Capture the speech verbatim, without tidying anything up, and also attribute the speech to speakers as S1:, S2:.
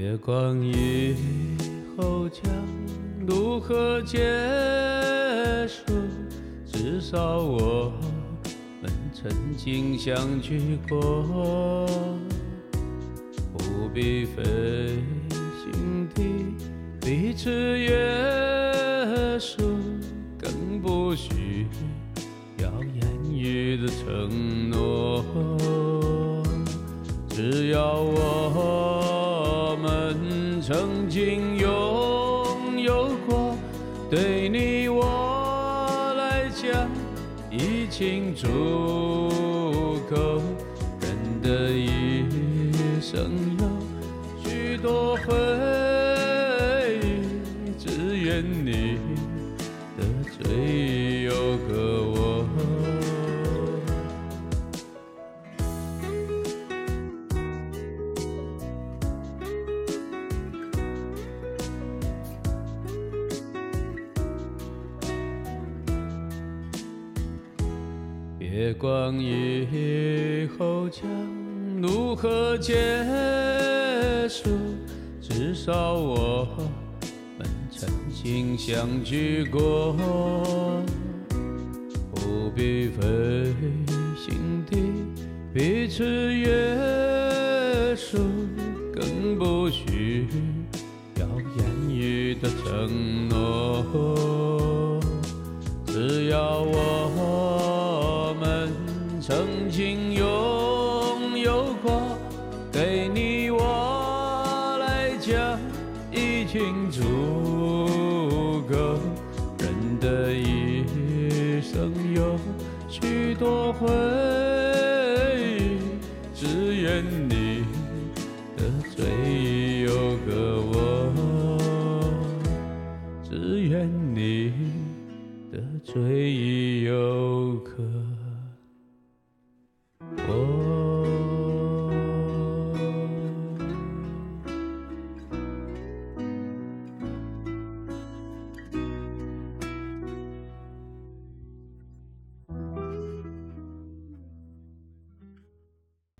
S1: 月光以后将如何结束？至少我们曾经相聚过，不必费心地彼此约束，更不需要言语的承诺。只要我们曾经拥有过，对你我来讲已经足够。人的一生有许多回忆，只愿你的最有个我。月光以后将如何结束？至少我们曾经相聚过，不必费心地彼此约束，更不需要言语的承诺。只要我们曾经拥有过，对你我来讲已经足够。人的一生有许多回忆，只愿你的最有个我，只愿你的最有个我。